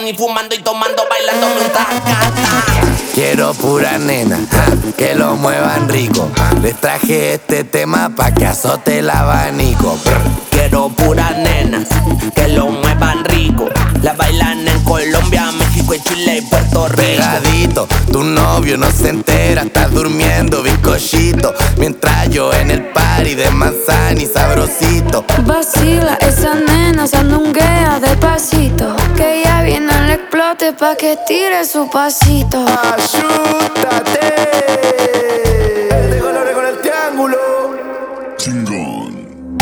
y fumando y tomando, bailándome un tacata. Quiero pura nena, que lo muevan rico. Les traje este tema pa' que azote el abanico. Quiero puras nenas que lo muevan rico. La bailan en Colombia, México, y Chile y Puerto Rico. Pegadito, tu novio no se entera, estás durmiendo bizcochito. Mientras yo en el party de manzana y sabrosito. Vacila, esa nena sandunguea despacito. Que ya viene el explote pa' que tire su pasito. ¡Ayúdate! De colores con el triángulo. Chingón.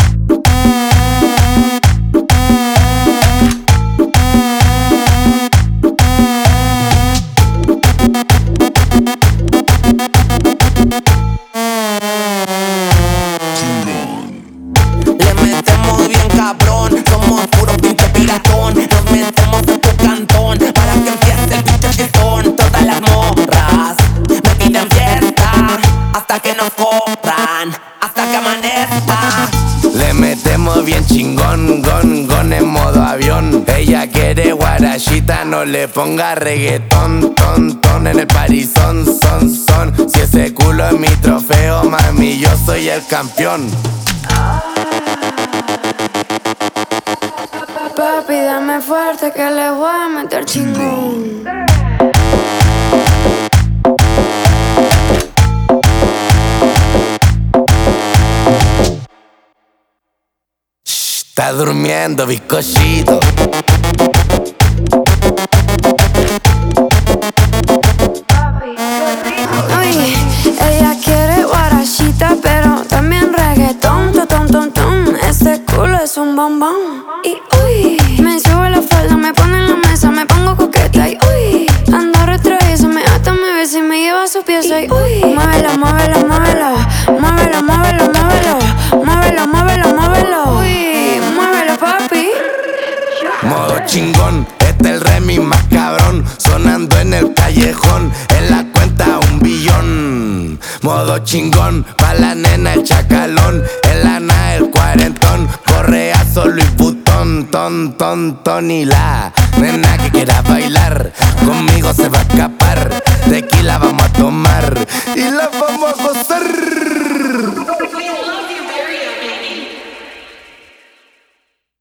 Le metemos bien cabrón, somos puro pinche piratón. Nos metemos en tu cantón para que empiece el pinche fiestón. Todas las morras me piden fiesta hasta que nos corran, hasta que amanezca. Le metemos bien chingón, gon en modo avión. Ella quiere guarachita, no le ponga reggaetón, ton en el parizón, son. Si ese culo es mi trofeo, mami, yo soy el campeón. Papi, dame fuerte que le voy a meter chingón. Está durmiendo bizcochito. Oye, ella quiere guarachita, pero también reggaetón, ton. Este culo es un bombón. Y uy, me sube la falda, me pone en la mesa, me pongo coqueta. Y uy, ando retraída, me ata, me besa y me lleva a su pieza. Y uy, muévelo. Uy, muévelo, papi. Modo chingón, este el remix más cabrón. Sonando en el callejón, en la cuenta 1 billón. Modo chingón, pa' la nena el chacalón. En la nada el cuarentón, correazo Louis Vuitton, ton. Y la nena que quiera bailar, conmigo se va a escapar. Tequila vamos a tomar y la vamos a gozar.